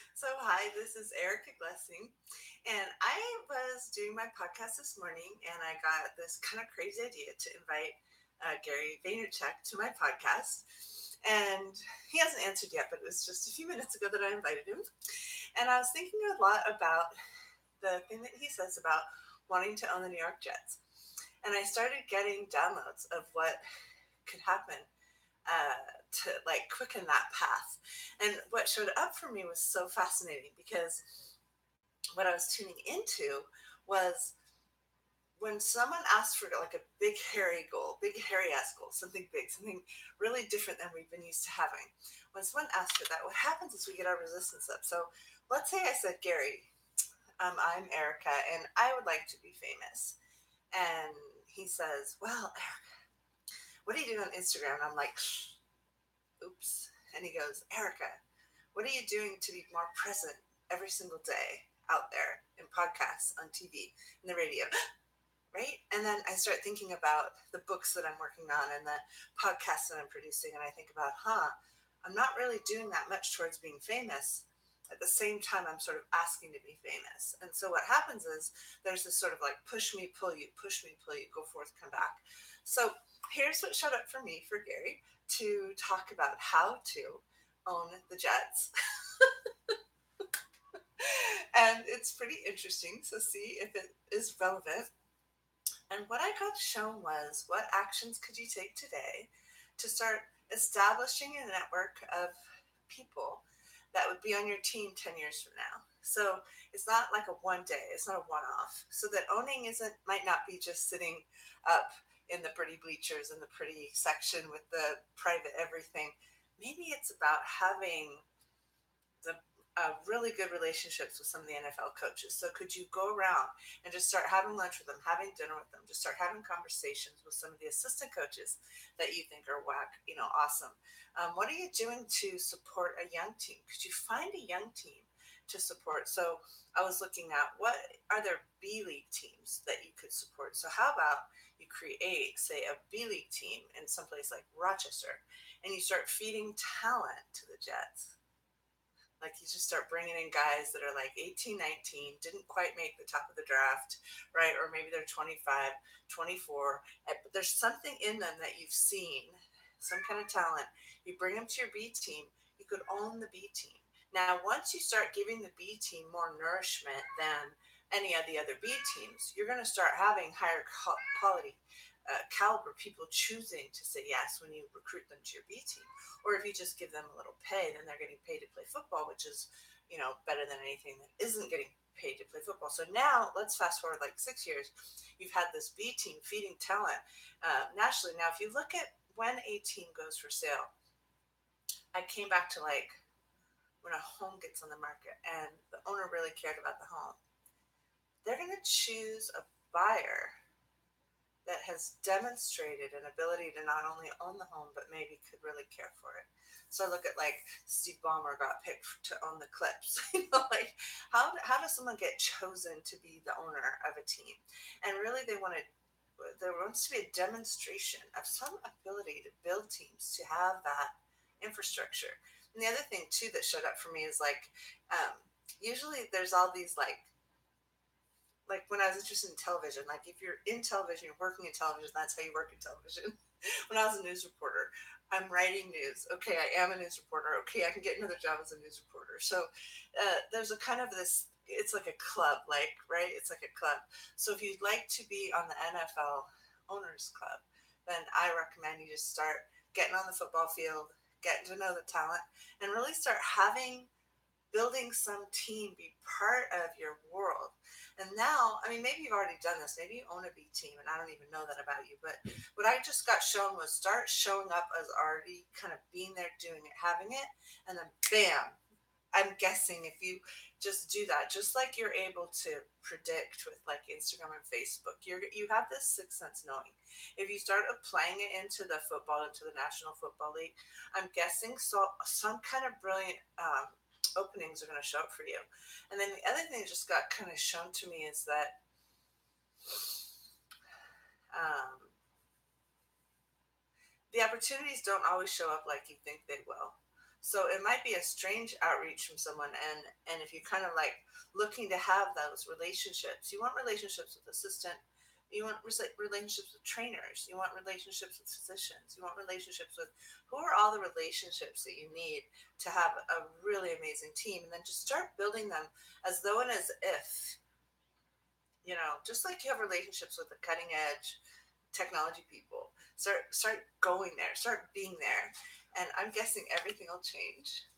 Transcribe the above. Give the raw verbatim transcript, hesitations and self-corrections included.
So, hi, this is Erica Blessing, and I was doing my podcast this morning, and I got this kind of crazy idea to invite uh, Gary Vaynerchuk to my podcast. And he hasn't answered yet, but it was just a few minutes ago that I invited him. And I was thinking a lot about the thing that he says about wanting to own the New York Jets. And I started getting downloads of what could happen uh, to like quicken that path. And what showed up for me was so fascinating because what I was tuning into was when someone asks for like a big hairy goal, big hairy ass goal, something big, something really different than we've been used to having. When someone asks for that, what happens is we get our resistance up. So let's say I said, Gary, um, I'm Erica, and I would like to be famous. And he says, well, Erica, what do you do on Instagram? And I'm like, oops. And he goes, Erica, what are you doing to be more present every single day out there in podcasts, on T V, in the radio? Right? And then I start thinking about the books that I'm working on and the podcasts that I'm producing. And I think about, huh, I'm not really doing that much towards being famous. At the same time, I'm sort of asking to be famous. And so what happens is there's this sort of like push me, pull you, push me, pull you, go forth, come back. So here's what showed up for me, for Gary, to talk about how to own the Jets. And it's pretty interesting. So see if it is relevant. And what I got shown was what actions could you take today to start establishing a network of people that would be on your team ten years from now. So it's not like a one day, it's not a one off. So that owning isn't might not be just sitting up in the pretty bleachers in the pretty section with the private everything. Maybe it's about having the uh, really good relationships with some of the N F L coaches. So could you go around and just start having lunch with them, having dinner with them, just start having conversations with some of the assistant coaches that you think are whack, you know, awesome. Um, what are you doing to support a young team? Could you find a young team to support? So I was looking at what are there B League teams that you could support. So how about you create, say, a B League team in someplace like Rochester, and you start feeding talent to the Jets. Like you just start bringing in guys that are like eighteen, nineteen, didn't quite make the top of the draft, right? Or maybe they're twenty-five, twenty-four, but there's something in them that you've seen, some kind of talent. You bring them to your B team, you could own the B team. Now, once you start giving the B team more nourishment than any of the other B teams, you're going to start having higher quality uh, caliber people choosing to say yes when you recruit them to your B team. Or if you just give them a little pay, then they're getting paid to play football, which is, you know, better than anything that isn't getting paid to play football. So now let's fast forward like six years. You've had this B team feeding talent uh, nationally. Now, if you look at when a team goes for sale, I came back to like when a home gets on the market and the owner really cared about the home. They're going to choose a buyer that has demonstrated an ability to not only own the home but maybe could really care for it. So I look at like Steve Ballmer got picked to own the Clips. You know, like how how does someone get chosen to be the owner of a team? And really, they wanted there wants to be a demonstration of some ability to build teams to have that infrastructure. And the other thing too that showed up for me is like um, usually there's all these like like when I was interested in television, like if you're in television, you're working in television, that's how you work in television. When I was a news reporter, I'm writing news. Okay, I am a news reporter. Okay, I can get another job as a news reporter. So uh, there's a kind of this, it's like a club, like, right? It's like a club. So if you'd like to be on the N F L Owners Club, then I recommend you just start getting on the football field, getting to know the talent, and really start having building some team be part of your world. And now, I mean, maybe you've already done this. Maybe you own a B team, and I don't even know that about you. But what I just got shown was start showing up as already kind of being there, doing it, having it, and then bam. I'm guessing if you just do that, just like you're able to predict with like Instagram and Facebook, you're you have this sixth sense knowing. If you start applying it into the football, into the National Football League, I'm guessing so some kind of brilliant um, openings are going to show up for you. And then the other thing that just got kind of shown to me is that um, the opportunities don't always show up like you think they will. So it might be a strange outreach from someone, and and if you're kind of like looking to have those relationships, you want relationships with assistant, you want relationships with trainers, you want relationships with physicians, you want relationships with who are all the relationships that you need to have a really amazing team, and then just start building them as though and as if, you know, just like you have relationships with the cutting edge technology people. Start start going there, start being there, and I'm guessing everything will change.